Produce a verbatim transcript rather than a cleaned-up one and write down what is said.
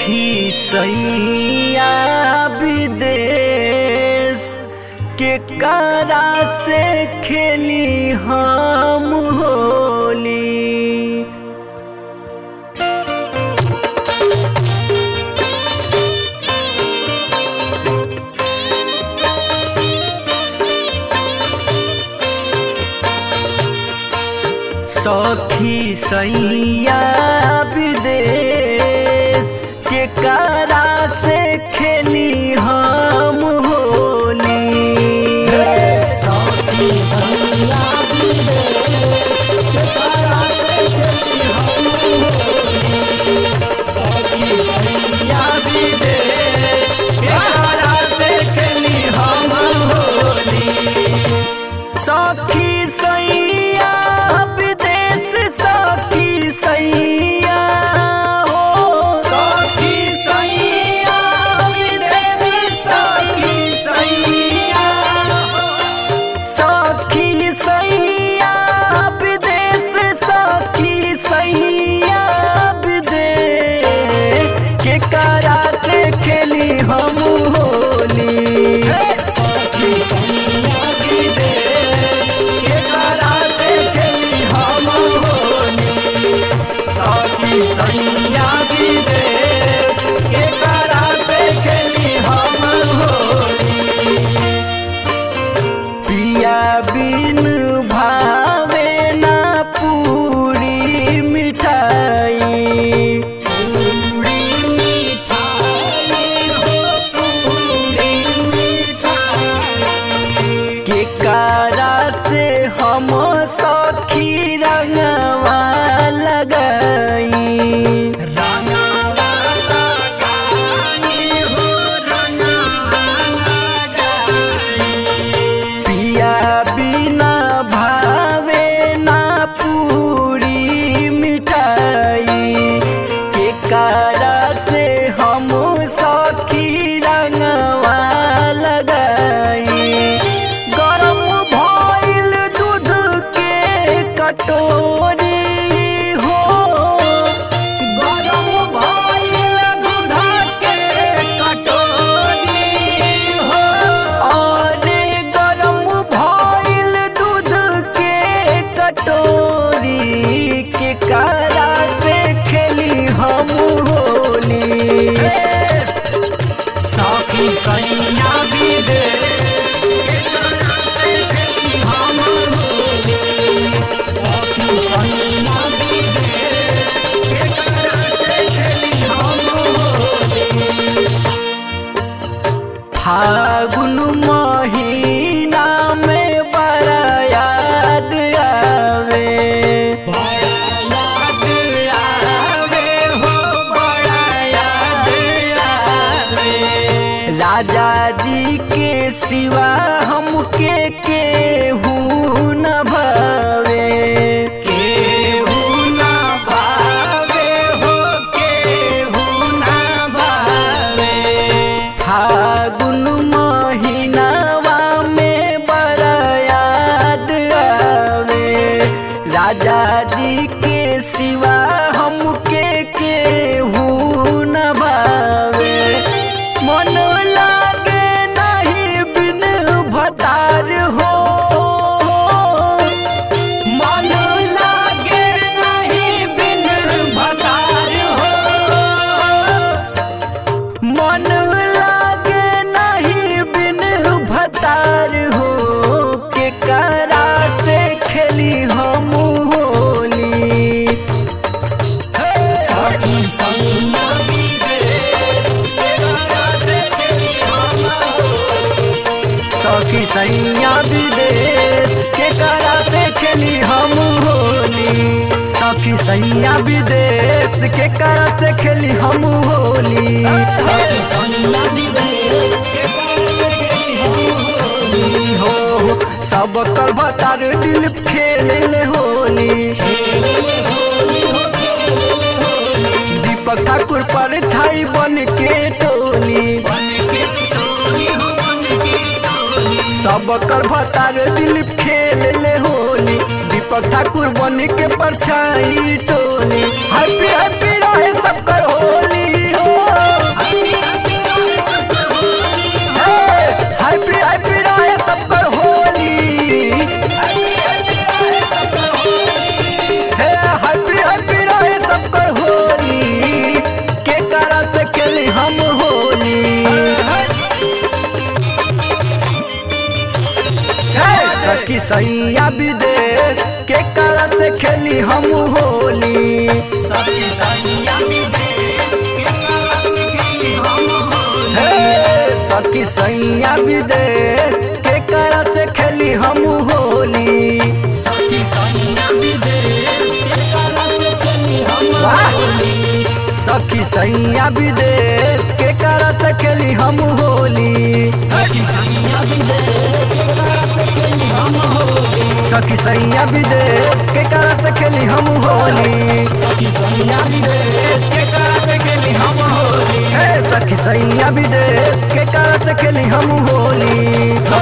सखी सैया विदेश के कारा से खेली हम होली। सखी सैया विदेश के कारा से खेली हम होली। सखी सैया विदेश के कारा से खेली हम होली। सखी सैया विदेश के कारा से खेली हम होली। सखी सैया विदेश सखी सैया हो। सखी सैया विदेश सखी सैया सखी सैया विदेश सखी सैया विदेश के कारा से खेली हम होली। सखी सैया विदेश के कारा से खेली हम होली। सखी सैया विदेश के कारा से खेली हम होली। पिया बिन भावे ना पूरी मिठाई। पूरी मिठाई हो पूरी मिठाई। के कारा से हम सखी रंगवा लगाई। रंगवा लगाई हो रंगवा लगाई। पिया बिना भावे ना पूरी मिठाई। के कारा से हम सखी रंगवा लगाई। गरम भइल दूध के कटोरी हो। गरम भइल दूध के कटोरी हो। अरे गरम भइल दूध के कटोरी के कारा से खेली हम होली। सखी सैया विदेश के कारा से खेली हम होली। सखी सैया विदेश के कारा से खेली हम होली। फागुन महीना में बड़ा याद आवे। बड़ा याद आवे हो बड़ा याद आवे। राजा जी के सिवा हमके केहू न भावे। केहू ना भावे हो केहू ना भावे। फागुन महीनावा में बड़ा याद आवे। राजा जी के सिवा हमके केहू न भावे। मन लागे नहीं बिन भतार हो। मन लागे नहीं बिन भतार हो। मन लागे नहीं बिन भतार हो। के कारा से खेली हम होली। सखी सैया विदेश के कारा से खेली हम होली। सखी सैया विदेश के कारा से खेली हम होली। सखी सैया विदेश के कारा से खेली हम होली। सखी सैया विदेश के कारा से खेली हम होली। हो सब कर भतार दिल खेले होली। दीपक ठाकुर पर छाई बन के टोली। सब कर भतार दिल खेले होली। दीपक ठाकुर बन के परछाई टोली। हैप्पी हैप्पी रहे सब कर होली हो। सैया विदेश के करत से खेली हम होली। सखी सैया विदेश के करत से खेली हम होली। हे सखी सैया विदेश के करत से खेली हम होली। सखी सैया विदेश के करत से खेली हम होली। सखी सैया विदेश के करत से खेली हम होली। सखी सैया विदेश के करत से खेली हम होली। सखी सैया विदेश के करत से खेली हम होली। सखी सैया विदेश के करत से खेली हम होली। हे सखी सैया विदेश के करत से खेली हम होली।